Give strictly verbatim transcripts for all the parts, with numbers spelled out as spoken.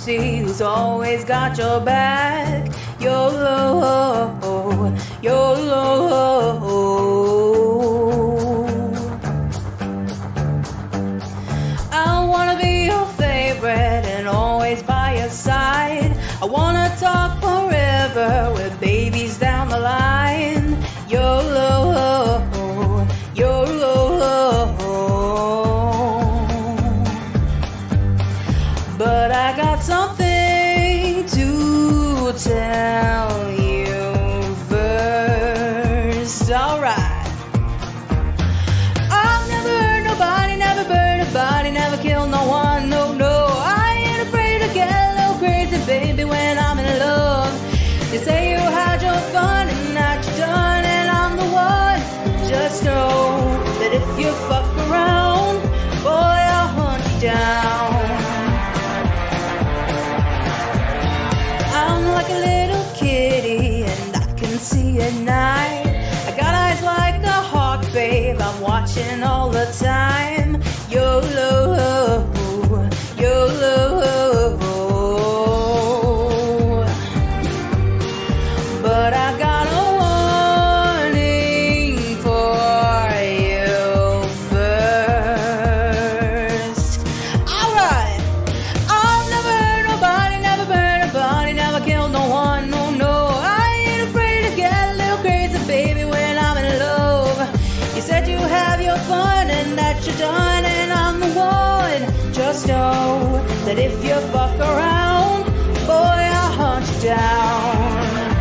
see who's always got your back. YOLO, YOLO. I wanna be your favorite and always by your side. I wanna talk forever with babies down the line. YOLO, YOLO. But I got something to tell you first. Alright. I've never hurt nobody, never burned nobody, never killed no one, no, no. I ain't afraid to get a little crazy, baby, when I'm in love. You say you had your fun and that you're done, and I'm the one. Just know that if you fuck around, boy, I'll hunt you down. I'm like a little kitty and I can see at night. I got eyes like a hawk, babe, I'm watching all the time. YOLO, YOLO. But I got a warning for you first. Alright. I've never hurt nobody, never burned nobody, never killed no one, no, no. I ain't afraid to get a little crazy, baby, when I'm in love. You said you have your fun and that you're done, and I'm the one. Just know that if you fuck around, boy, I'll hunt you down.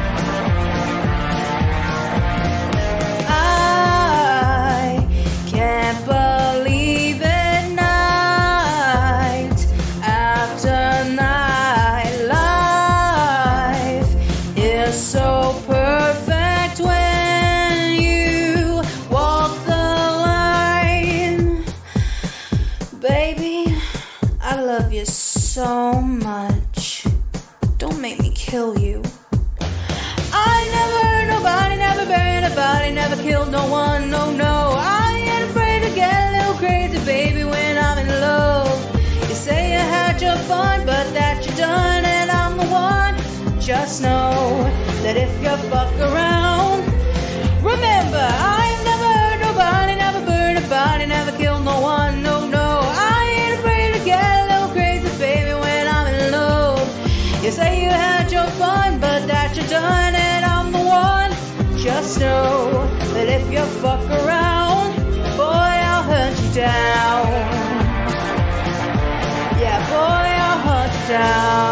I can't believe it, night after night. Life is so perfect when you walk the line. Baby, I love you so much. Don't make me kill you. I never hurt nobody, never burned nobody, never killed no one, no, no. I ain't afraid to get a little crazy, baby, when I'm in love. You say you had your fun, but that you're done, and I'm the one. Just know that if you fuck around, remember, I ain't never hurt nobody, never burned nobody, never killed no one, no, no. I ain't afraid to get a little crazy, baby, when I'm in love. You say you had your fun, but that you're done, and I'm the one. Just know that if you fuck around, boy, I'll hunt you down. Yeah, boy, I'll hunt you down.